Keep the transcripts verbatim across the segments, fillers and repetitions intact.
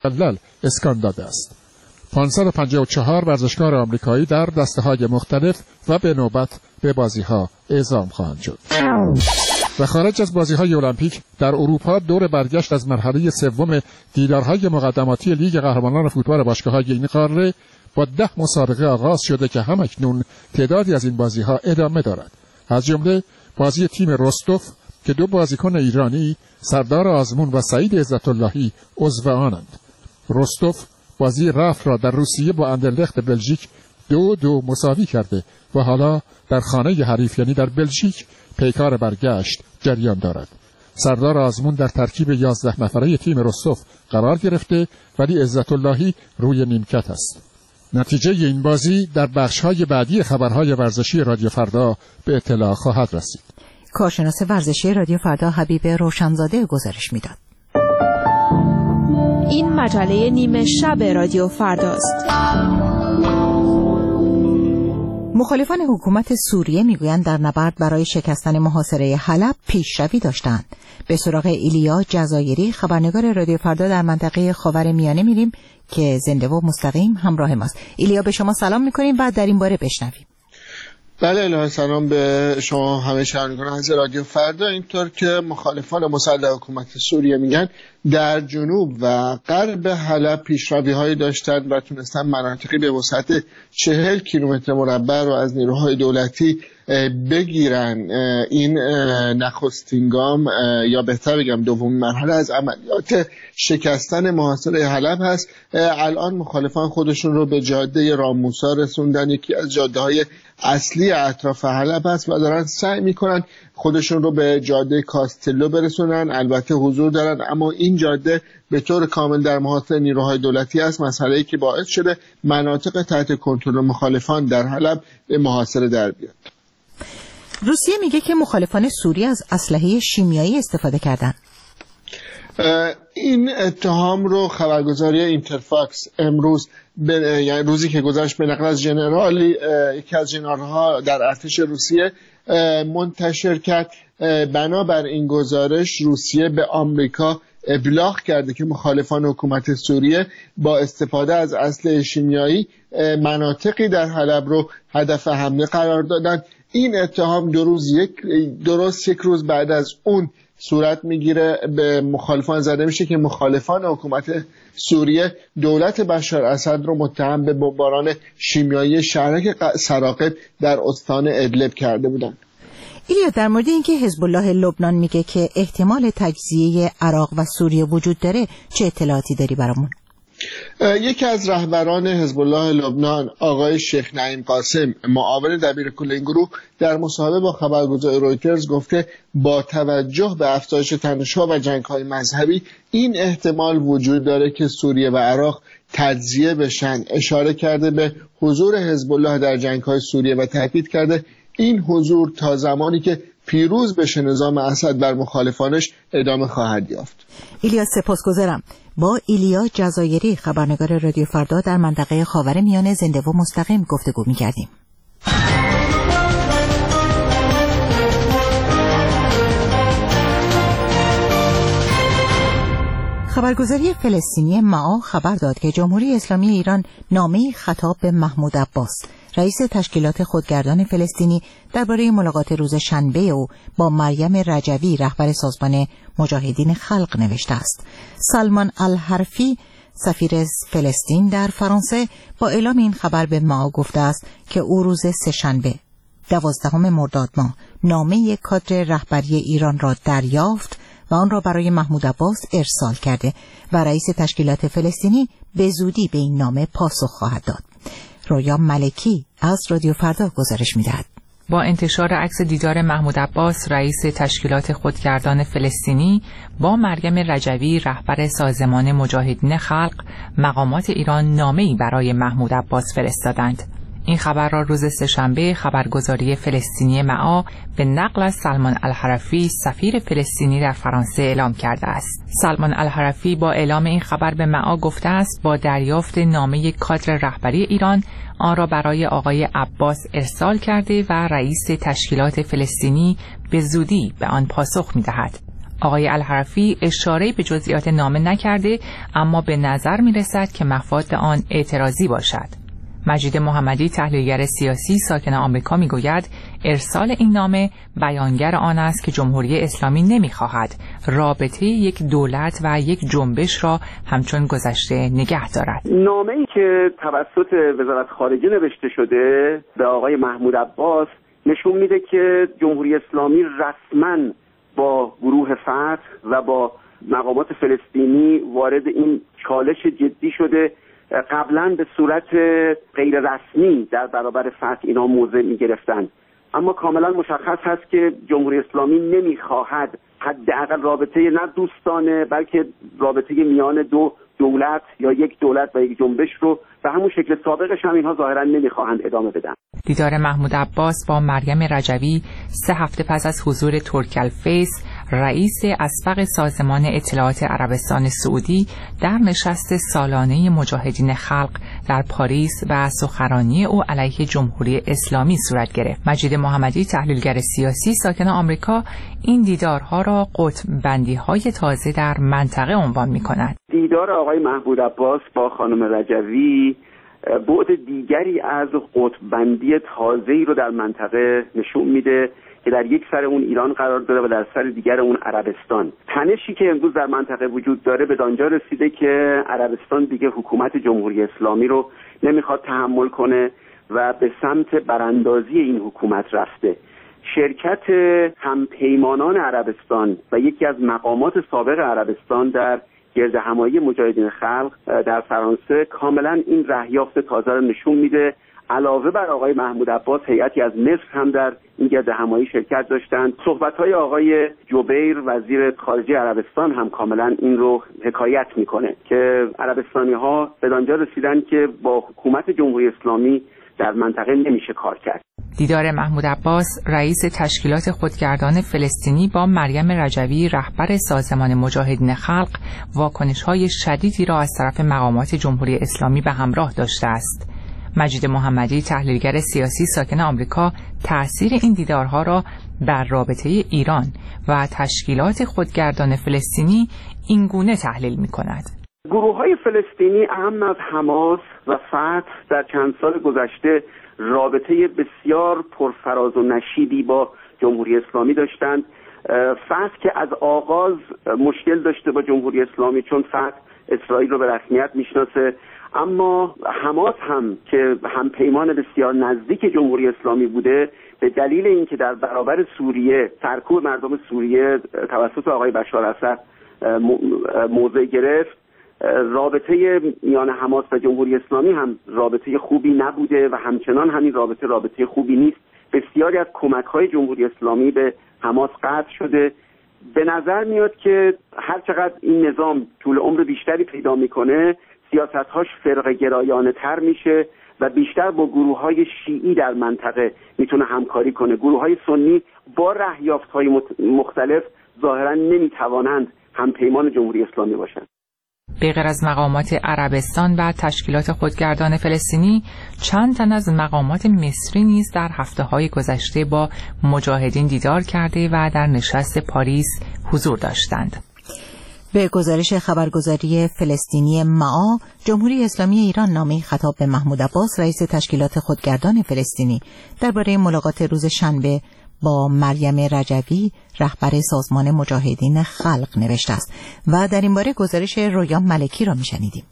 مجلل اسکان داده است. پانصد و پنجاه و چهار ورزشکار آمریکایی در دسته‌های مختلف و به نوبت به بازی‌ها اعزام خواهند شد. و خارج از بازی‌های المپیک در اروپا دور برگشت از مرحله سوم دیدارهای مقدماتی لیگ قهرمانان فوتبال باشگاه‌های این قاره با ده مسابقه آغاز شده که همکنون تعدادی از این بازی‌ها ادامه دارد. از جمله بازی تیم رستوف که دو بازیکن ایرانی سردار آزمون و سعید عزت اللهی عضو آنند. رستوف بازی رفت را در روسیه با اندرلخت بلژیک دو دو مساوی کرده و حالا در خانه حریف یعنی در بلژیک پیکار برگشت جریان دارد. سردار آزمون در ترکیب یازده نفره تیم رستوف قرار گرفته ولی عزت اللهی روی نیمکت است. نتیجه این بازی در بخش‌های بعدی خبرهای ورزشی رادیو فردا به اطلاع خواهد رسید. کارشناس ورزشی رادیو فردا حبیب روشنزاده گزارش میداد. این مجله نیمه شب رادیو فرداست. مخالفان حکومت سوریه میگویند در نبرد برای شکستن محاصره حلب پیشروی داشتند. به سراغ ایلیا جزایری خبرنگار رادیو فردا در منطقه خاورمیانه میریم که زنده و مستقیم همراه ماست. ایلیا به شما سلام میکنیم بعد در این باره بشنویم. بله الهی سلام به شما همه شنوندگان از رادیو فردا. اینطور که مخالفان مسلح حکومت سوریه میگن در جنوب و غرب حلب پیشروی‌هایی داشتند و تونستن مناطقی به وسعت چهل کیلومتر مربع رو از نیروهای دولتی بگیرن. این نخستین گام یا بهتر بگم دومین مرحله از عملیات شکستن محاصره حلب هست. الان مخالفان خودشون رو به جاده راموسا رسوندن، یکی از جاده‌های اصلی اطراف حلب است و دارن سعی میکنن خودشون رو به جاده کاستلو برسونن. البته حضور دارن اما این جاده به طور کامل در محاصره نیروهای دولتی است، مسئله‌ای که باعث شده مناطق تحت کنترل مخالفان در حلب به محاصره در بیاد. روسیه میگه که مخالفان سوریه از اسلحه شیمیایی استفاده کردن. این اتهام رو خبرگزاری اینترفاکس امروز به یعنی روزی که گذشت به نقل از ژنرالی یکی از ژنرال‌ها در ارتش روسیه منتشر کرد. بنابر این گزارش روسیه به آمریکا ابلاغ کرده که مخالفان حکومت سوریه با استفاده از اسلحه شیمیایی مناطقی در حلب رو هدف حمله قرار دادن. این اتهام دو روز یک درست یک روز بعد از اون صورت میگیره. به مخالفان زده میشه که مخالفان حکومت سوریه دولت بشار اسد رو متهم به بمباران شیمیایی شهرک سراقب در استان ادلب کرده بودند. ایلیا در مورد اینکه حزب الله لبنان میگه که احتمال تجزیه عراق و سوریه وجود داره چه اطلاعاتی داری برامون؟ یکی از رهبران حزب الله لبنان آقای شیخ نعیم قاسم معاون دبیرکل این گروه در مصاحبه با خبرگزاری رویترز گفته با توجه به افزایش تنش‌ها و جنگ‌های مذهبی این احتمال وجود داره که سوریه و عراق تجزیه بشن. اشاره کرده به حضور حزب الله در جنگ‌های سوریه و تاکید کرده این حضور تا زمانی که پیروز بشه نظام اسد بر مخالفانش ادامه خواهد یافت. ایلیا سپاسگزارم. با ایلیا جزایری خبرنگار رادیو فردا در منطقه خاورمیانه زنده و مستقیم گفتگو می‌کردیم. خبرگزاری فلسطینی معا خبر داد که جمهوری اسلامی ایران نامه‌ای خطاب به محمود عباس رئیس تشکیلات خودگردان فلسطینی درباره ملاقات روز شنبه او با مریم رجوی رهبر سازمان مجاهدین خلق نوشته است. سلمان الحرفی سفیر فلسطین در فرانسه با اعلام این خبر به معا گفته است که او روز سه‌شنبه دوازدهم مرداد ماه نامه کادر رهبری ایران را دریافت و آن را برای محمود عباس ارسال کرده و رئیس تشکیلات فلسطینی به زودی به این نامه پاسخ خواهد داد. رویا ملکی از رادیو فردا گزارش می‌دهد. با انتشار عکس دیدار محمود عباس رئیس تشکیلات خودگردان فلسطینی با مریم رجوی رهبر سازمان مجاهدین خلق، مقامات ایران نامه‌ای برای محمود عباس فرستادند. این خبر را روز سه‌شنبه خبرگزاری فلسطینی معا به نقل از سلمان الحرفی سفیر فلسطینی در فرانسه اعلام کرده است. سلمان الحرفی با اعلام این خبر به معا گفته است با دریافت نامه کادر رهبری ایران آن را برای آقای عباس ارسال کرده و رئیس تشکیلات فلسطینی به زودی به آن پاسخ می‌دهد. آقای الحرفی اشاره‌ای به جزئیات نامه نکرده، اما به نظر می‌رسد که مفاد آن اعتراضی باشد. مجید محمدی تحلیلگر سیاسی ساکن آمریکا میگوید ارسال این نامه بیانگر آن است که جمهوری اسلامی نمیخواهد رابطه یک دولت و یک جنبش را همچون گذشته نگه دارد. نامه‌ای که توسط وزارت خارجه نوشته شده به آقای محمود عباس نشون میده که جمهوری اسلامی رسما با گروه فتح و با مقامات فلسطینی وارد این چالش جدی شده. قبلا به صورت غیر رسمی در برابر فتح اینا موضع می گرفتن، اما کاملا مشخص هست که جمهوری اسلامی نمیخواهد حداقل رابطه نه دوستانه بلکه رابطه میان دو دولت یا یک دولت و یک جنبش رو به همون شکل سابقش هم اینها ظاهرا نمیخواهند ادامه بدن. دیدار محمود عباس با مریم رجوی سه هفته پس از حضور ترک‌الفیس رئیس اسبق سازمان اطلاعات عربستان سعودی در نشست سالانه مجاهدین خلق در پاریس و سخنرانی او علیه جمهوری اسلامی صورت گرفت. مجید محمدی تحلیلگر سیاسی ساکن آمریکا این دیدارها را قطب بندی‌های تازه در منطقه عنوان می‌کند. دیدار آقای محمود عباس با خانم رجوی بعد دیگری از قطب بندی تازه‌ای رو در منطقه نشون میده که در یک سر اون ایران قرار داره و در سر دیگر اون عربستان. تنشی که امروز در منطقه وجود داره به آنجا رسیده که عربستان دیگه حکومت جمهوری اسلامی رو نمیخواد تحمل کنه و به سمت براندازی این حکومت رفته. شرکت همپیمانان عربستان و یکی از مقامات سابق عربستان در گرد همایی مجاهدین خلق در فرانسه کاملا این رهیافت تازه رو نشون میده. علاوه بر آقای محمود عباس هیئتی از مصر هم در این گرد همایی شرکت داشتند. صحبت‌های آقای جبیر وزیر خارجه عربستان هم کاملا این رو حکایت میکنه که عربستانی‌ها به آنجا رسیدن که با حکومت جمهوری اسلامی در منطقه نمیشه کار کرد. دیدار محمود عباس رئیس تشکیلات خودگردان فلسطینی با مریم رجوی رهبر سازمان مجاهدین خلق واکنش‌های شدیدی را از طرف مقامات جمهوری اسلامی به همراه داشته است. مجید محمدی تحلیلگر سیاسی ساکن آمریکا تأثیر این دیدارها را بر رابطه ایران و تشکیلات خودگردان فلسطینی اینگونه تحلیل می‌کند. گروه‌های فلسطینی اهم از حماس و فتح در چند سال گذشته رابطه بسیار پرفراز و نشیبی با جمهوری اسلامی داشتند. فتح که از آغاز مشکل داشته با جمهوری اسلامی چون فتح اسرائیل رو به رسمیت میشناسه، اما حماس هم که هم پیمان بسیار نزدیک جمهوری اسلامی بوده به دلیل اینکه در برابر سوریه سرکوب مردم سوریه توسط آقای بشار اسد موضع گرفت، رابطه میان حماس و جمهوری اسلامی هم رابطه خوبی نبوده و همچنان همین رابطه رابطه خوبی نیست. بسیاری از کمک‌های جمهوری اسلامی به حماس قطع شده. به نظر میاد که هر چقدر این نظام طول عمر بیشتری پیدا میکنه سیاست‌هاش فرقه گرایانه تر میشه و بیشتر با گروه‌های شیعی در منطقه میتونه همکاری کنه. گروه‌های سنی با رهیافت‌های مختلف ظاهراً نمیتوانند همپیمان جمهوری اسلامی باشند. به غیر از مقامات عربستان و تشکیلات خودگردان فلسطینی، چند تن از مقامات مصری نیز در هفته‌های گذشته با مجاهدین دیدار کرده و در نشست پاریس حضور داشتند. به گزارش خبرگزاری فلسطینی معا، جمهوری اسلامی ایران نامه‌ای خطاب به محمود عباس رئیس تشکیلات خودگردان فلسطینی درباره ملاقات روز شنبه با مریم رجوی رهبر سازمان مجاهدین خلق نوشته است و در این باره گزارش رویان ملکی را میشنیدیم.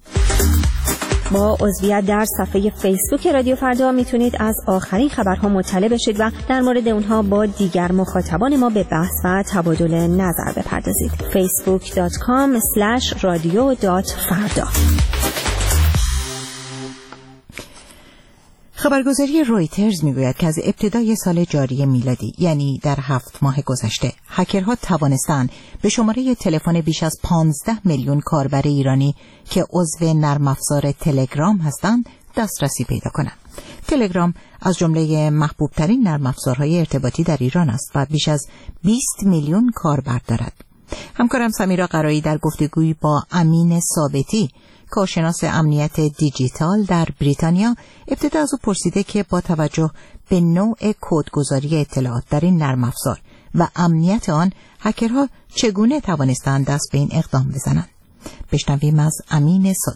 با عضویت در صفحه فیسبوک رادیو فردا میتونید از آخرین خبرها مطلع بشید و در مورد اونها با دیگر مخاطبان ما به بحث و تبادل نظر بپردازید. فیسبوک دات کام اسلش رادیو دات فردا. خبرگزاری رویترز میگوید که از ابتدای سال جاری میلادی یعنی در هفت ماه گذشته هکرها توانستند به شماره تلفن بیش از پانزده میلیون کاربر ایرانی که عضو نرم افزار تلگرام هستند دسترسی پیدا کنند. تلگرام از جمله محبوب ترین نرم افزارهای ارتباطی در ایران است و بیش از بیست میلیون کاربر دارد. همکارم سمیرا قرایی در گفتگویی با امین ثابتی کارشناس امنیت دیجیتال در بریتانیا ابتدا از او پرسیده که با توجه به نوع کدگذاری اطلاعات در این نرم افزار و امنیت آن، هکرها چگونه توانستند دست به این اقدام بزنند؟ بشنویم از امین صادق.